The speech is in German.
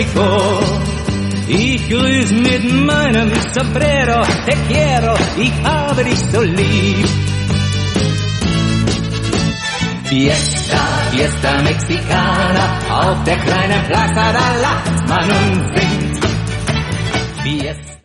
Mexiko. Ich grüß mit meinem Sombrero, te quiero, ich habe dich so lieb. Fiesta, Fiesta Mexicana, auf der kleinen Plaza, da lacht man und singt. Fiesta.